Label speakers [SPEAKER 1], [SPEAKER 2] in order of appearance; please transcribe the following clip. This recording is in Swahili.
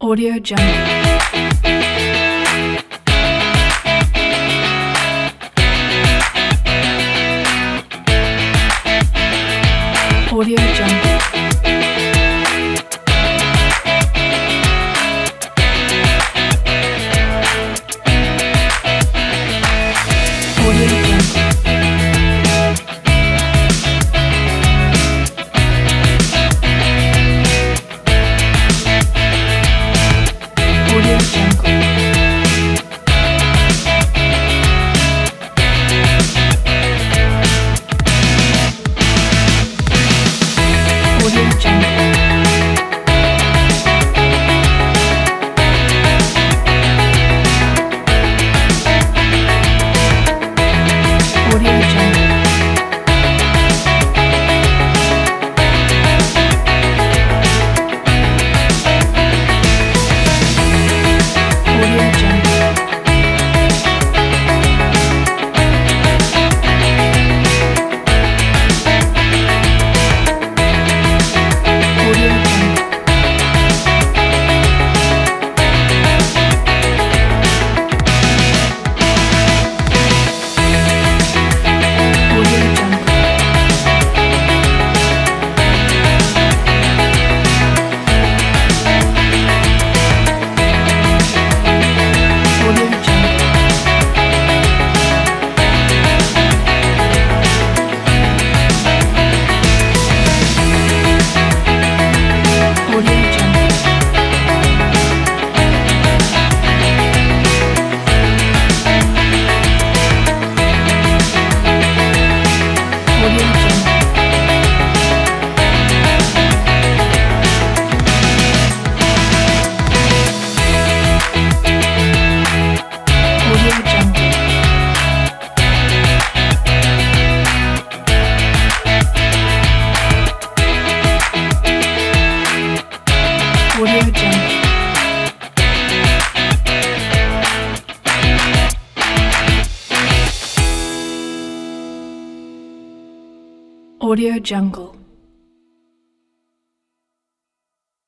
[SPEAKER 1] Audio Jungle. Audio Jungle. Audio Jungle. Audio Jungle. Audio Jungle. Audio Jungle. Audio Jungle. Audio Jungle. Audio Jungle. Audio Jungle. Audio Jungle. Audio Jungle. Audio Jungle. Audio Jungle. Audio Jungle.